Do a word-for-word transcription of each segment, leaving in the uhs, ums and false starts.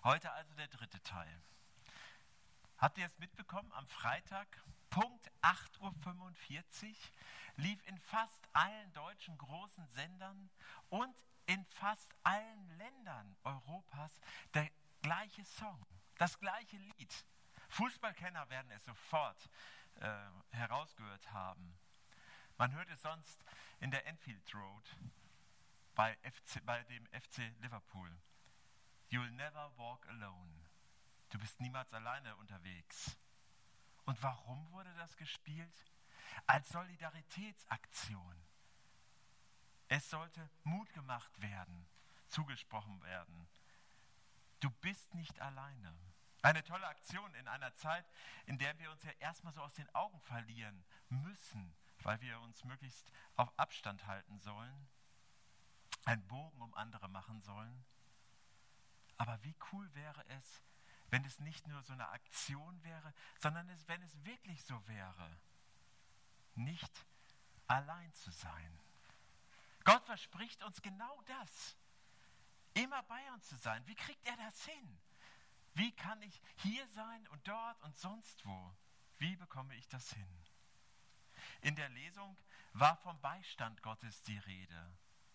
Heute also der dritte Teil. Habt ihr es mitbekommen? Am Freitag, Punkt acht Uhr fünfundvierzig, lief in fast allen deutschen großen Sendern und in fast allen Ländern Europas der gleiche Song, das gleiche Lied. Fußballkenner werden es sofort äh, herausgehört haben. Man hört es sonst in der Enfield Road bei, F C, bei dem F C Liverpool. You'll never walk alone. Du bist niemals alleine unterwegs. Und warum wurde das gespielt? Als Solidaritätsaktion. Es sollte Mut gemacht werden, zugesprochen werden. Du bist nicht alleine. Eine tolle Aktion in einer Zeit, in der wir uns ja erstmal so aus den Augen verlieren müssen, weil wir uns möglichst auf Abstand halten sollen, einen Bogen um andere machen sollen. Aber wie cool wäre es, wenn es nicht nur so eine Aktion wäre, sondern es, wenn es wirklich so wäre, nicht allein zu sein. Gott verspricht uns genau das, immer bei uns zu sein. Wie kriegt er das hin? Wie kann ich hier sein und dort und sonst wo? Wie bekomme ich das hin? In der Lesung war vom Beistand Gottes die Rede.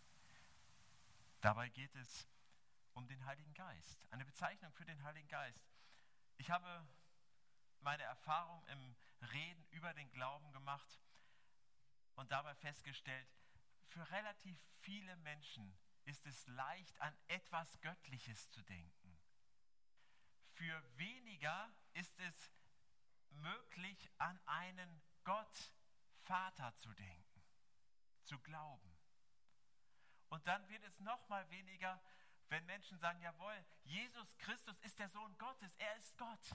Dabei geht es um den Heiligen Geist, eine Bezeichnung für den Heiligen Geist. Ich habe meine Erfahrung im Reden über den Glauben gemacht und dabei festgestellt, für relativ viele Menschen ist es leicht, an etwas Göttliches zu denken. Für weniger ist es möglich, an einen Gott, Vater zu denken, zu glauben. Und dann wird es noch mal weniger, wenn Menschen sagen, jawohl, Jesus Christus ist der Sohn Gottes, er ist Gott.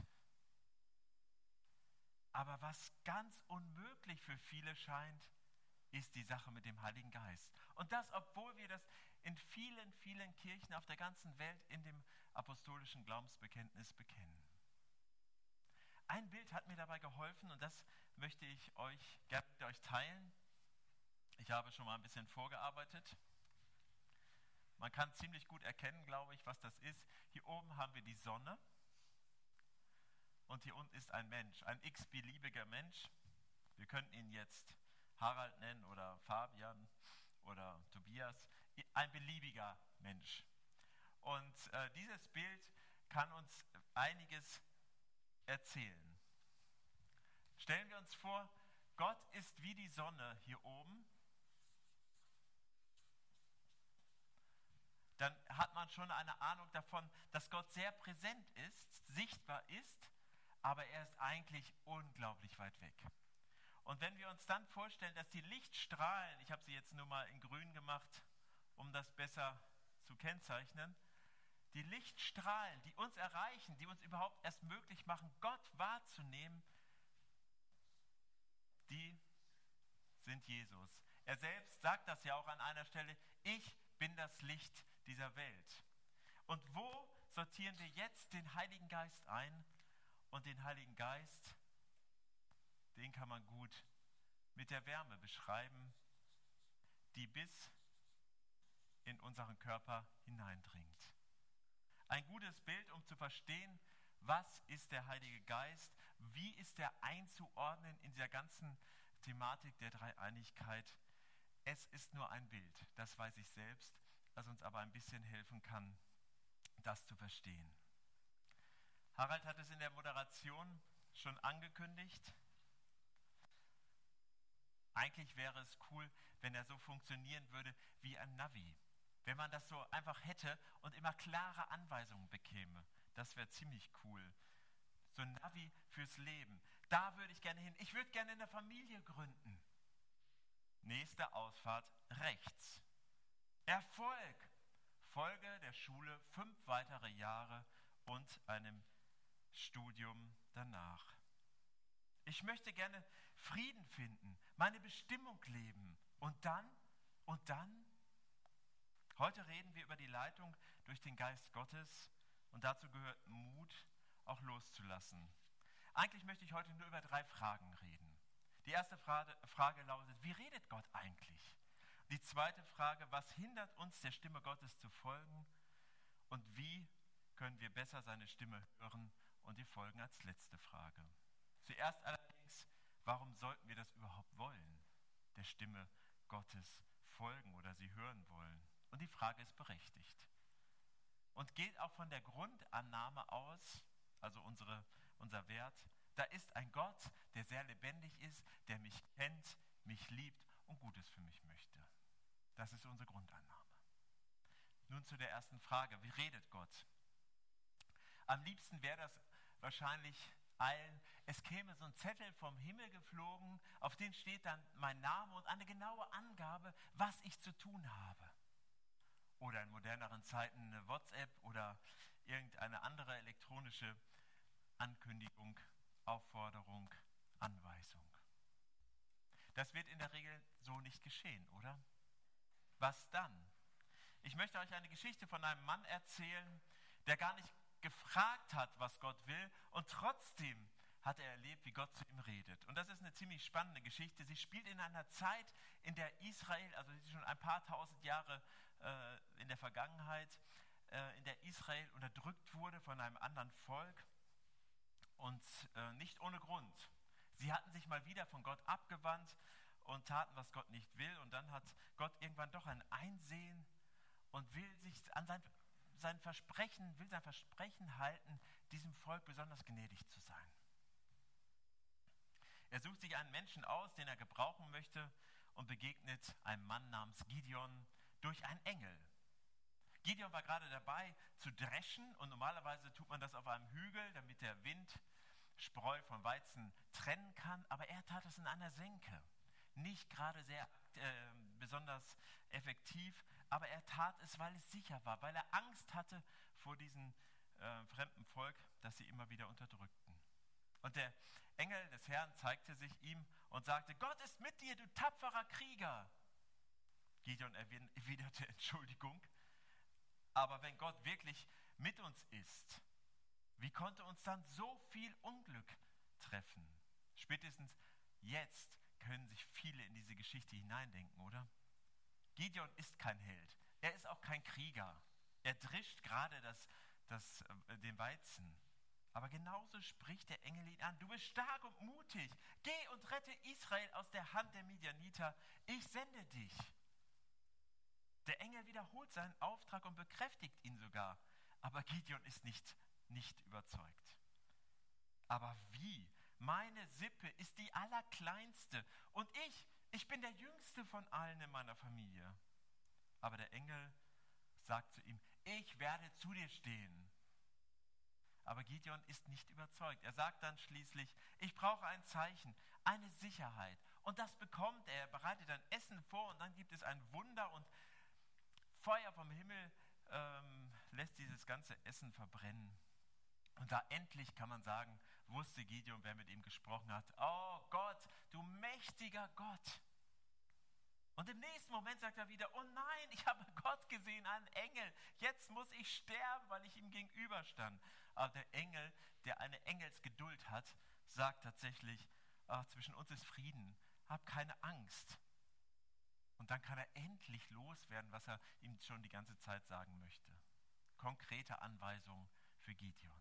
Aber was ganz unmöglich für viele scheint, ist die Sache mit dem Heiligen Geist. Und das, obwohl wir das in vielen, vielen Kirchen auf der ganzen Welt in dem apostolischen Glaubensbekenntnis bekennen. Ein Bild hat mir dabei geholfen und das möchte ich euch gerne mit euch teilen. Ich habe schon mal ein bisschen vorgearbeitet. Man kann ziemlich gut erkennen, glaube ich, was das ist. Hier oben haben wir die Sonne und hier unten ist ein Mensch, ein x-beliebiger Mensch. Wir könnten ihn jetzt Harald nennen oder Fabian oder Tobias, ein beliebiger Mensch. Und äh, dieses Bild kann uns einiges erzählen. Stellen wir uns vor, Gott ist wie die Sonne hier oben. Dann hat man schon eine Ahnung davon, dass Gott sehr präsent ist, sichtbar ist, aber er ist eigentlich unglaublich weit weg. Und wenn wir uns dann vorstellen, dass die Lichtstrahlen, ich habe sie jetzt nur mal in grün gemacht, um das besser zu kennzeichnen, die Lichtstrahlen, die uns erreichen, die uns überhaupt erst möglich machen, Gott wahrzunehmen, die sind Jesus. Er selbst sagt das ja auch an einer Stelle, ich bin das Licht dieser Welt. Und wo sortieren wir jetzt den Heiligen Geist ein? Und den Heiligen Geist, den kann man gut mit der Wärme beschreiben, die bis in unseren Körper hineindringt. Ein gutes Bild, um zu verstehen, was ist der Heilige Geist, wie ist er einzuordnen in dieser ganzen Thematik der Dreieinigkeit. Es ist nur ein Bild, das weiß ich selbst, das uns aber ein bisschen helfen kann, das zu verstehen. Harald hat es in der Moderation schon angekündigt. Eigentlich wäre es cool, wenn er so funktionieren würde wie ein Navi. Wenn man das so einfach hätte und immer klare Anweisungen bekäme. Das wäre ziemlich cool. So ein Navi fürs Leben. Da würde ich gerne hin. Ich würde gerne eine Familie gründen. Nächste Ausfahrt rechts. Erfolg. Folge der Schule fünf weitere Jahre und einem Studium danach. Ich möchte gerne Frieden finden, meine Bestimmung leben. Und dann, und dann? Heute reden wir über die Leitung durch den Geist Gottes und dazu gehört Mut, auch loszulassen. Eigentlich möchte ich heute nur über drei Fragen reden. Die erste Frage, Frage lautet, wie redet Gott eigentlich? Die zweite Frage, was hindert uns, der Stimme Gottes zu folgen? Und wie können wir besser seine Stimme hören und ihr folgen als letzte Frage. Zuerst allerdings, warum sollten wir das überhaupt wollen, der Stimme Gottes folgen oder sie hören wollen? Und die Frage ist berechtigt. Und geht auch von der Grundannahme aus, also unsere, unser Wert, da ist ein Gott, der sehr lebendig ist, der mich kennt, mich liebt und Gutes für mich möchte. Das ist unsere Grundannahme. Nun zu der ersten Frage, wie redet Gott? Am liebsten wäre das wahrscheinlich allen, es käme so ein Zettel vom Himmel geflogen, auf den steht dann mein Name und eine genaue Angabe, was ich zu tun habe. Oder in moderneren Zeiten eine WhatsApp oder irgendeine andere elektronische Ankündigung, Aufforderung, Anweisung. Das wird in der Regel so nicht geschehen, oder? Was dann? Ich möchte euch eine Geschichte von einem Mann erzählen, der gar nicht gefragt hat, was Gott will, und trotzdem hat er erlebt, wie Gott zu ihm redet. Und das ist eine ziemlich spannende Geschichte. Sie spielt in einer Zeit, in der Israel, also schon ein paar tausend Jahre äh, in der Vergangenheit, äh, in der Israel unterdrückt wurde von einem anderen Volk, und äh, nicht ohne Grund. Sie hatten sich mal wieder von Gott abgewandt und taten, was Gott nicht will, und dann hat Gott irgendwann doch ein Einsehen und will sich an sein, sein Versprechen, will sein Versprechen halten, diesem Volk besonders gnädig zu sein. Er sucht sich einen Menschen aus, den er gebrauchen möchte, und begegnet einem Mann namens Gideon durch einen Engel. Gideon war gerade dabei zu dreschen, und normalerweise tut man das auf einem Hügel, damit der Wind Spreu vom Weizen trennen kann, aber er tat es in einer Senke. Nicht gerade sehr äh, besonders effektiv, aber er tat es, weil es sicher war, weil er Angst hatte vor diesem äh, fremden Volk, das sie immer wieder unterdrückten. Und der Engel des Herrn zeigte sich ihm und sagte: Gott ist mit dir, du tapferer Krieger. Gideon erwiderte: Entschuldigung, aber wenn Gott wirklich mit uns ist, wie konnte uns dann so viel Unglück treffen? Spätestens jetzt können sich viele in diese Geschichte hineindenken, oder? Gideon ist kein Held. Er ist auch kein Krieger. Er drischt gerade das, das, äh, den Weizen. Aber genauso spricht der Engel ihn an: Du bist stark und mutig. Geh und rette Israel aus der Hand der Midianiter. Ich sende dich. Der Engel wiederholt seinen Auftrag und bekräftigt ihn sogar. Aber Gideon ist nicht, nicht überzeugt. Aber wie? Meine Sippe ist die allerkleinste und ich, ich bin der Jüngste von allen in meiner Familie. Aber der Engel sagt zu ihm: Ich werde zu dir stehen. Aber Gideon ist nicht überzeugt. Er sagt dann schließlich: Ich brauche ein Zeichen, eine Sicherheit. Und das bekommt er. Er bereitet ein Essen vor und dann gibt es ein Wunder und Feuer vom Himmel ähm, lässt dieses ganze Essen verbrennen. Und da endlich, kann man sagen, wusste Gideon, wer mit ihm gesprochen hat: Oh Gott, du mächtiger Gott. Und im nächsten Moment sagt er wieder: Oh nein, ich habe Gott gesehen, einen Engel. Jetzt muss ich sterben, weil ich ihm gegenüberstand. Aber der Engel, der eine Engelsgeduld hat, sagt tatsächlich: oh, zwischen uns ist Frieden, hab keine Angst. Und dann kann er endlich loswerden, was er ihm schon die ganze Zeit sagen möchte. Konkrete Anweisungen für Gideon.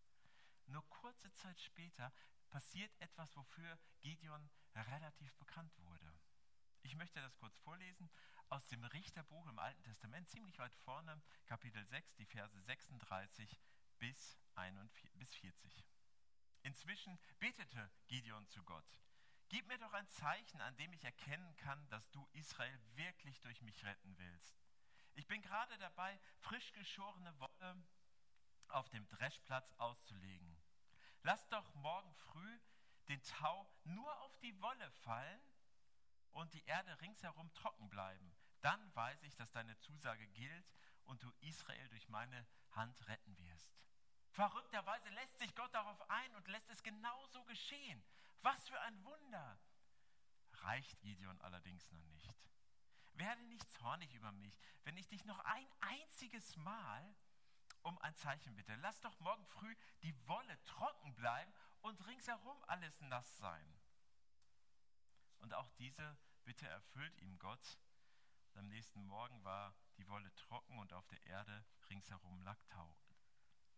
Nur kurze Zeit später passiert etwas, wofür Gideon relativ bekannt wurde. Ich möchte das kurz vorlesen aus dem Richterbuch im Alten Testament, ziemlich weit vorne, Kapitel sechs, die Verse sechsunddreißig bis vierzig. Inzwischen betete Gideon zu Gott: Gib mir doch ein Zeichen, an dem ich erkennen kann, dass du Israel wirklich durch mich retten willst. Ich bin gerade dabei, frisch geschorene Wolle auf dem Dreschplatz auszulegen. Lass doch morgen früh den Tau nur auf die Wolle fallen und die Erde ringsherum trocken bleiben. Dann weiß ich, dass deine Zusage gilt und du Israel durch meine Hand retten wirst. Verrückterweise lässt sich Gott darauf ein und lässt es genauso geschehen. Was für ein Wunder! Reicht Gideon allerdings noch nicht. Werde nicht zornig über mich, wenn ich dich noch ein einziges Mal um ein Zeichen bitte. Lass doch morgen früh die Wolle trocken bleiben und ringsherum alles nass sein. Und auch diese Bitte erfüllt ihm Gott. Am nächsten Morgen war die Wolle trocken und auf der Erde ringsherum lag Tau.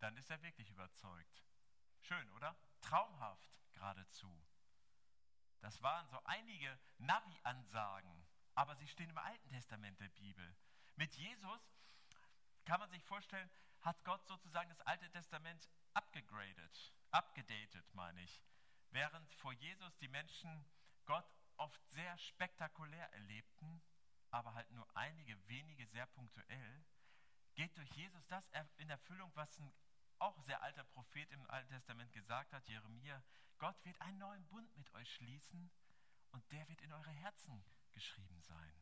dann ist er wirklich überzeugt. Schön, oder? Traumhaft geradezu. Das waren so einige Navi-Ansagen, aber sie stehen im Alten Testament der Bibel. Mit Jesus, kann man sich vorstellen, hat Gott sozusagen das Alte Testament abgegradet, abgedatet, meine ich. Während vor Jesus die Menschen Gott oft sehr spektakulär erlebten, aber halt nur einige wenige sehr punktuell, geht durch Jesus das in Erfüllung, was ein auch sehr alter Prophet im Alten Testament gesagt hat, Jeremia: Gott wird einen neuen Bund mit euch schließen und der wird in eure Herzen geschrieben sein.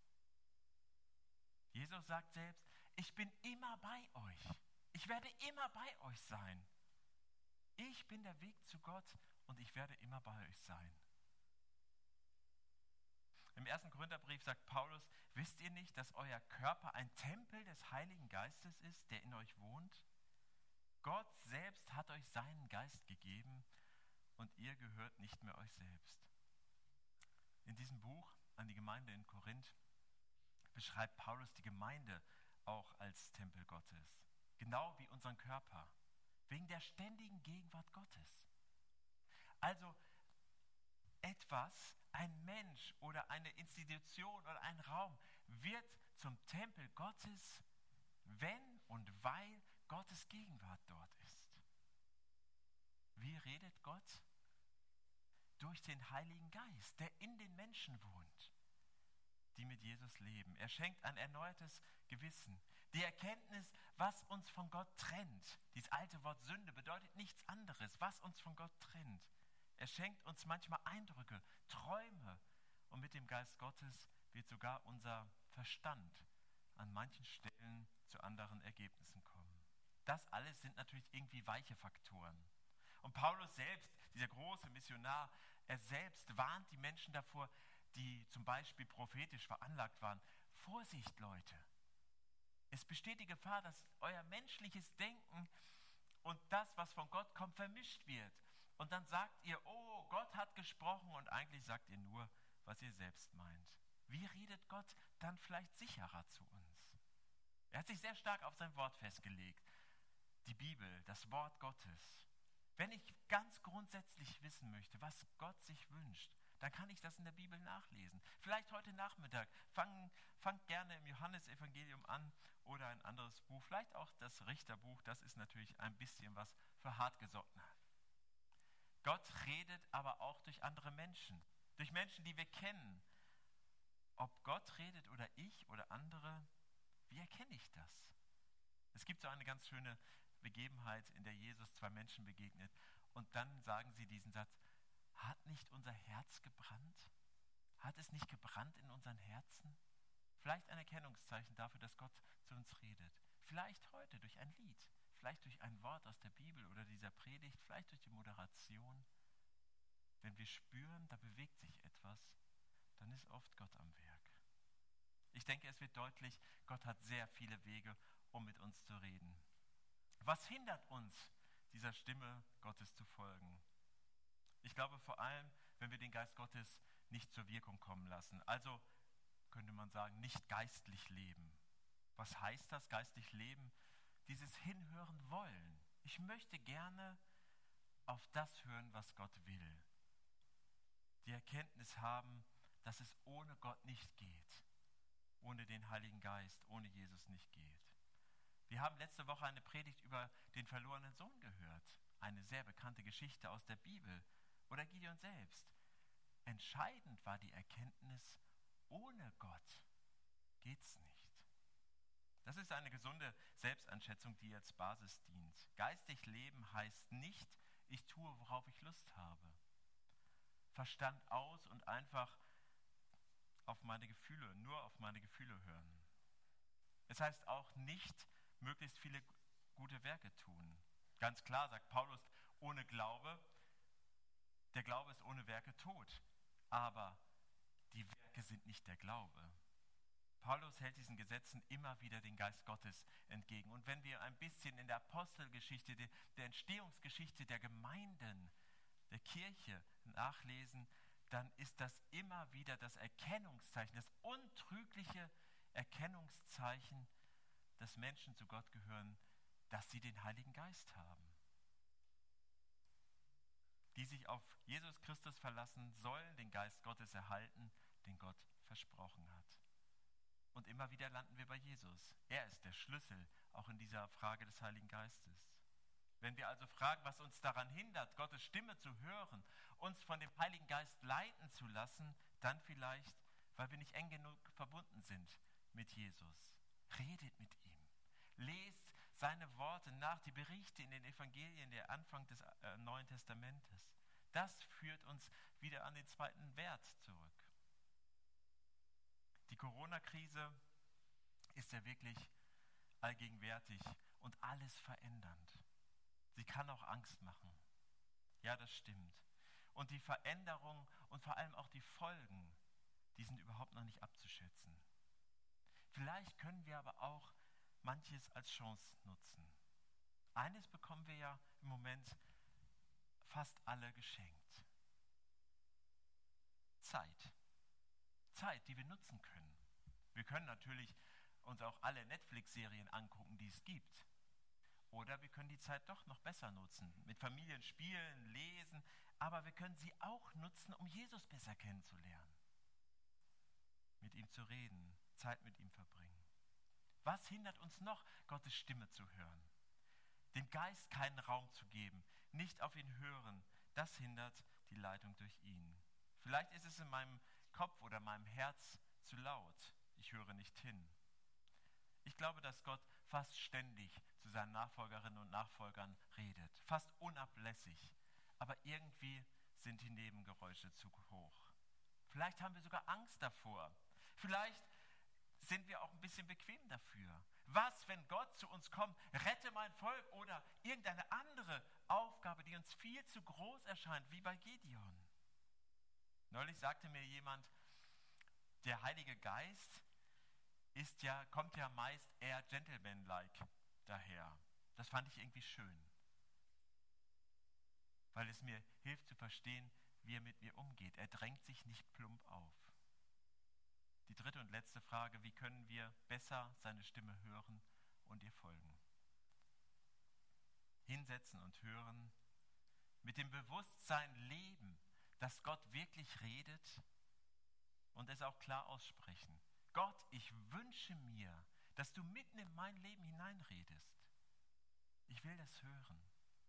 Jesus sagt selbst: Ich bin immer bei euch. Ich werde immer bei euch sein. Ich bin der Weg zu Gott und ich werde immer bei euch sein. Im ersten Korintherbrief sagt Paulus: Wisst ihr nicht, dass euer Körper ein Tempel des Heiligen Geistes ist, der in euch wohnt? Gott selbst hat euch seinen Geist gegeben und ihr gehört nicht mehr euch selbst. In diesem Buch an die Gemeinde in Korinth beschreibt Paulus die Gemeinde auch als Tempel Gottes. Genau wie unseren Körper. Wegen der ständigen Gegenwart Gottes. Also etwas, ein Mensch oder eine Institution oder ein Raum wird zum Tempel Gottes, wenn und weil Gottes Gegenwart dort ist. Wie redet Gott? Durch den Heiligen Geist, der in den Menschen wohnt, die mit Jesus leben. Er schenkt ein erneuertes Gewissen. Die Erkenntnis, was uns von Gott trennt. Dieses alte Wort Sünde bedeutet nichts anderes, was uns von Gott trennt. Er schenkt uns manchmal Eindrücke, Träume. Und mit dem Geist Gottes wird sogar unser Verstand an manchen Stellen zu anderen Ergebnissen kommen. Das alles sind natürlich irgendwie weiche Faktoren. Und Paulus selbst, dieser große Missionar, er selbst warnt die Menschen davor, die zum Beispiel prophetisch veranlagt waren: Vorsicht, Leute! Es besteht die Gefahr, dass euer menschliches Denken und das, was von Gott kommt, vermischt wird. Und dann sagt ihr: Oh, Gott hat gesprochen, und eigentlich sagt ihr nur, was ihr selbst meint. Wie redet Gott dann vielleicht sicherer zu uns? Er hat sich sehr stark auf sein Wort festgelegt. Die Bibel, das Wort Gottes. Wenn ich ganz grundsätzlich wissen möchte, was Gott sich wünscht, dann kann ich das in der Bibel nachlesen. Vielleicht heute Nachmittag. Fangt fang gerne im Johannesevangelium an oder ein anderes Buch. Vielleicht auch das Richterbuch. Das ist natürlich ein bisschen was für Hartgesottene. Gott redet aber auch durch andere Menschen. Durch Menschen, die wir kennen. Ob Gott redet oder ich oder andere, wie erkenne ich das? Es gibt so eine ganz schöne Begebenheit, in der Jesus zwei Menschen begegnet. Und dann sagen sie diesen Satz: Hat nicht unser Herz gebrannt? Hat es nicht gebrannt in unseren Herzen? Vielleicht ein Erkennungszeichen dafür, dass Gott zu uns redet. Vielleicht heute durch ein Lied, vielleicht durch ein Wort aus der Bibel oder dieser Predigt, vielleicht durch die Moderation. Wenn wir spüren, da bewegt sich etwas, dann ist oft Gott am Werk. Ich denke, es wird deutlich, Gott hat sehr viele Wege, um mit uns zu reden. Was hindert uns, dieser Stimme Gottes zu folgen? Ich glaube vor allem, wenn wir den Geist Gottes nicht zur Wirkung kommen lassen. Also könnte man sagen, nicht geistlich leben. Was heißt das, geistlich leben? Dieses Hinhören wollen. Ich möchte gerne auf das hören, was Gott will. Die Erkenntnis haben, dass es ohne Gott nicht geht. Ohne den Heiligen Geist, ohne Jesus nicht geht. Wir haben letzte Woche eine Predigt über den verlorenen Sohn gehört. Eine sehr bekannte Geschichte aus der Bibel. Oder Gideon selbst. Entscheidend war die Erkenntnis, ohne Gott geht's nicht. Das ist eine gesunde Selbsteinschätzung, die als Basis dient. Geistig leben heißt nicht, ich tue, worauf ich Lust habe. Verstand aus und einfach auf meine Gefühle, nur auf meine Gefühle hören. Es heißt auch nicht, möglichst viele gute Werke tun. Ganz klar sagt Paulus, ohne Glaube, der Glaube ist ohne Werke tot. Aber die Werke sind nicht der Glaube. Paulus hält diesen Gesetzen immer wieder den Geist Gottes entgegen. Und wenn wir ein bisschen in der Apostelgeschichte, der Entstehungsgeschichte der Gemeinden, der Kirche nachlesen, dann ist das immer wieder das Erkennungszeichen, das untrügliche Erkennungszeichen, dass Menschen zu Gott gehören, dass sie den Heiligen Geist haben. Die sich auf Jesus Christus verlassen, sollen den Geist Gottes erhalten, den Gott versprochen hat. Und immer wieder landen wir bei Jesus. Er ist der Schlüssel, auch in dieser Frage des Heiligen Geistes. Wenn wir also fragen, was uns daran hindert, Gottes Stimme zu hören, uns von dem Heiligen Geist leiten zu lassen, dann vielleicht, weil wir nicht eng genug verbunden sind mit Jesus. Redet mit ihm. Lest seine Worte nach, die Berichte in den Evangelien, der Anfang des äh, Neuen Testamentes. Das führt uns wieder an den zweiten Wert zurück. Die Corona-Krise ist ja wirklich allgegenwärtig und alles verändernd. Sie kann auch Angst machen. Ja, das stimmt. Und die Veränderung und vor allem auch die Folgen, die sind überhaupt noch nicht abzuschätzen. Vielleicht können wir aber auch manches als Chance nutzen. Eines bekommen wir ja im Moment fast alle geschenkt. Zeit. Zeit, die wir nutzen können. Wir können natürlich uns auch alle Netflix-Serien angucken, die es gibt. Oder wir können die Zeit doch noch besser nutzen, mit Familien spielen, lesen, aber wir können sie auch nutzen, um Jesus besser kennenzulernen. Mit ihm zu reden, Zeit mit ihm verbringen. Was hindert uns noch, Gottes Stimme zu hören? Dem Geist keinen Raum zu geben, nicht auf ihn hören, das hindert die Leitung durch ihn. Vielleicht ist es in meinem Kopf oder meinem Herz zu laut. Ich höre nicht hin. Ich glaube, dass Gott fast ständig zu seinen Nachfolgerinnen und Nachfolgern redet, fast unablässig. Aber irgendwie sind die Nebengeräusche zu hoch. Vielleicht haben wir sogar Angst davor. Vielleicht sind wir auch ein bisschen bequem dafür. Was, wenn Gott zu uns kommt, rette mein Volk oder irgendeine andere Aufgabe, die uns viel zu groß erscheint, wie bei Gideon? Neulich sagte mir jemand, der Heilige Geist ist ja, kommt ja meist eher gentleman-like daher. Das fand ich irgendwie schön, weil es mir hilft zu verstehen, wie er mit mir umgeht. Er drängt sich nicht plump auf. Die dritte und letzte Frage, wie können wir besser seine Stimme hören und ihr folgen? Hinsetzen und hören, mit dem Bewusstsein leben, dass Gott wirklich redet und es auch klar aussprechen. Gott, ich wünsche mir, dass du mitten in mein Leben hineinredest. Ich will das hören.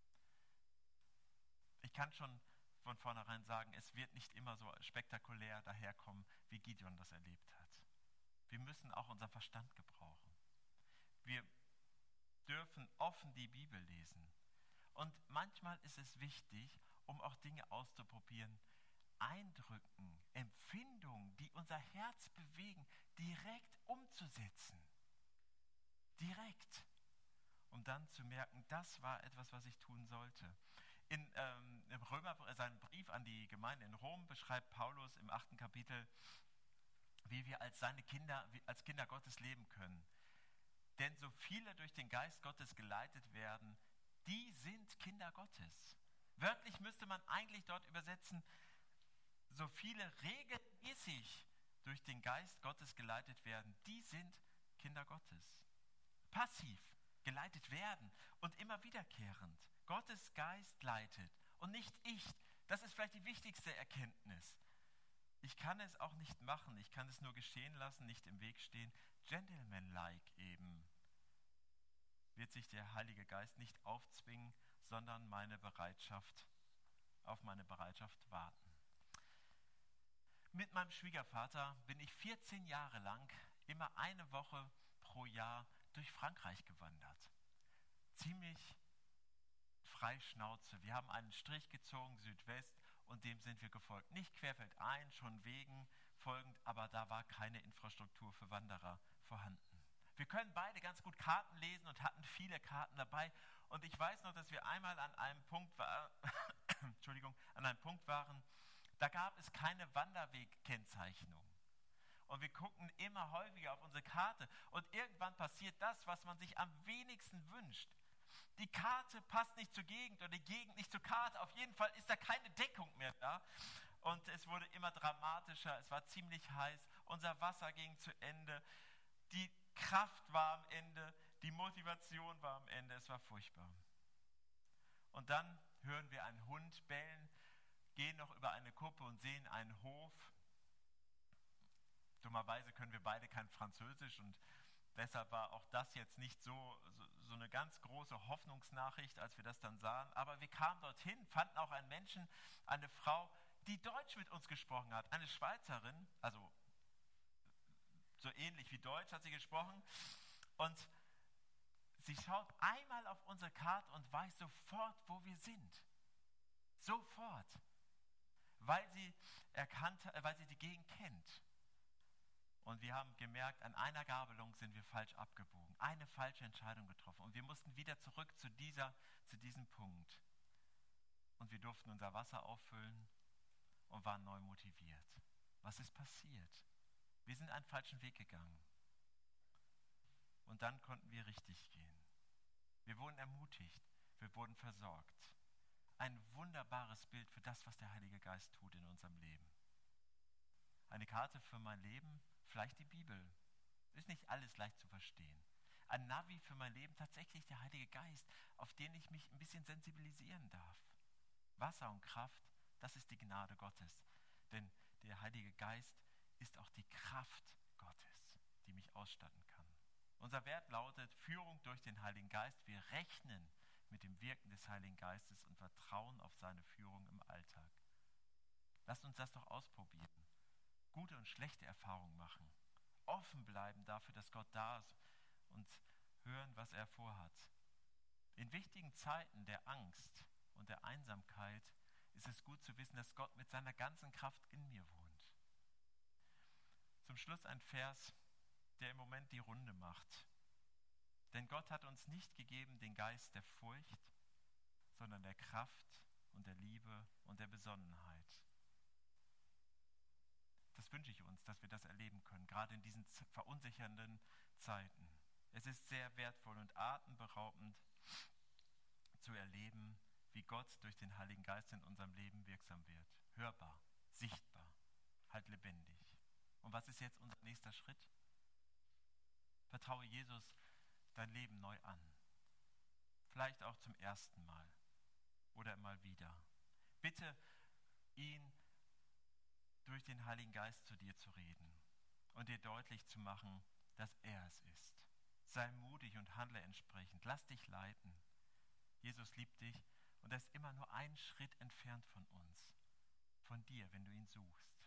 Ich kann schon von vornherein sagen, es wird nicht immer so spektakulär daherkommen, wie Gideon das erlebt hat. Wir müssen auch unseren Verstand gebrauchen. Wir dürfen offen die Bibel lesen. Und manchmal ist es wichtig, um auch Dinge auszuprobieren, Eindrücken, Empfindungen, die unser Herz bewegen, direkt umzusetzen. Direkt. Um dann zu merken, das war etwas, was ich tun sollte. In, ähm, im Römer, seinem Brief an die Gemeinde in Rom beschreibt Paulus im achten Kapitel, wie wir als seine Kinder, als Kinder Gottes leben können. Denn so viele durch den Geist Gottes geleitet werden, die sind Kinder Gottes. Wörtlich müsste man eigentlich dort übersetzen, so viele regelmäßig durch den Geist Gottes geleitet werden, die sind Kinder Gottes. Passiv geleitet werden und immer wiederkehrend. Gottes Geist leitet und nicht ich. Das ist vielleicht die wichtigste Erkenntnis. Ich kann es auch nicht machen, ich kann es nur geschehen lassen, nicht im Weg stehen. Gentleman-like eben wird sich der Heilige Geist nicht aufzwingen, sondern meine Bereitschaft, auf meine Bereitschaft warten. Mit meinem Schwiegervater bin ich vierzehn Jahre lang immer eine Woche pro Jahr durch Frankreich gewandert. Ziemlich frei Schnauze. Wir haben einen Strich gezogen, Südwest, und dem sind wir gefolgt. Nicht querfeldein, schon wegen folgend, aber da war keine Infrastruktur für Wanderer vorhanden. Wir können beide ganz gut Karten lesen und hatten viele Karten dabei. Und ich weiß noch, dass wir einmal an einem Punkt, war, Entschuldigung, an einem Punkt waren, da gab es keine Wanderwegkennzeichnung. Und wir gucken immer häufiger auf unsere Karte. Und irgendwann passiert das, was man sich am wenigsten wünscht. Die Karte passt nicht zur Gegend oder die Gegend nicht zur Karte. Auf jeden Fall ist da keine Deckung mehr da. Und es wurde immer dramatischer. Es war ziemlich heiß. Unser Wasser ging zu Ende. Die Kraft war am Ende. die Motivation war am Ende, es war furchtbar. Und dann hören wir einen Hund bellen, gehen noch über eine Kuppe und sehen einen Hof. Dummerweise können wir beide kein Französisch und deshalb war auch das jetzt nicht so, so, so eine ganz große Hoffnungsnachricht, als wir das dann sahen. Aber wir kamen dorthin, fanden auch einen Menschen, eine Frau, die Deutsch mit uns gesprochen hat. Eine Schweizerin, also so ähnlich wie Deutsch hat sie gesprochen. Und sie schaut einmal auf unsere Karte und weiß sofort, wo wir sind. Sofort. Weil sie, erkannt, weil sie die Gegend kennt. Und wir haben gemerkt, an einer Gabelung sind wir falsch abgebogen. Eine falsche Entscheidung getroffen. Und wir mussten wieder zurück zu, dieser, zu diesem Punkt. Und wir durften unser Wasser auffüllen und waren neu motiviert. Was ist passiert? Wir sind einen falschen Weg gegangen. Und dann konnten wir richtig gehen. Wir wurden ermutigt. Wir wurden versorgt. Ein wunderbares Bild für das, was der Heilige Geist tut in unserem Leben. Eine Karte für mein Leben, vielleicht die Bibel. Ist nicht alles leicht zu verstehen. Ein Navi für mein Leben, tatsächlich der Heilige Geist, auf den ich mich ein bisschen sensibilisieren darf. Wasser und Kraft, das ist die Gnade Gottes. Denn der Heilige Geist ist auch die Kraft Gottes, die mich ausstatten kann. Unser Wert lautet Führung durch den Heiligen Geist. Wir rechnen mit dem Wirken des Heiligen Geistes und vertrauen auf seine Führung im Alltag. Lasst uns das doch ausprobieren. Gute und schlechte Erfahrungen machen. Offen bleiben dafür, dass Gott da ist und hören, was er vorhat. In wichtigen Zeiten der Angst und der Einsamkeit ist es gut zu wissen, dass Gott mit seiner ganzen Kraft in mir wohnt. Zum Schluss ein Vers, der im Moment die Runde macht. Denn Gott hat uns nicht gegeben den Geist der Furcht, sondern der Kraft und der Liebe und der Besonnenheit. Das wünsche ich uns, dass wir das erleben können, gerade in diesen verunsichernden Zeiten. Es ist sehr wertvoll und atemberaubend zu erleben, wie Gott durch den Heiligen Geist in unserem Leben wirksam wird. Hörbar, sichtbar, halt lebendig. Und was ist jetzt unser nächster Schritt? Vertraue Jesus dein Leben neu an. Vielleicht auch zum ersten Mal oder mal wieder. Bitte ihn durch den Heiligen Geist zu dir zu reden und dir deutlich zu machen, dass er es ist. Sei mutig und handle entsprechend. Lass dich leiten. Jesus liebt dich und er ist immer nur einen Schritt entfernt von uns, von dir, wenn du ihn suchst.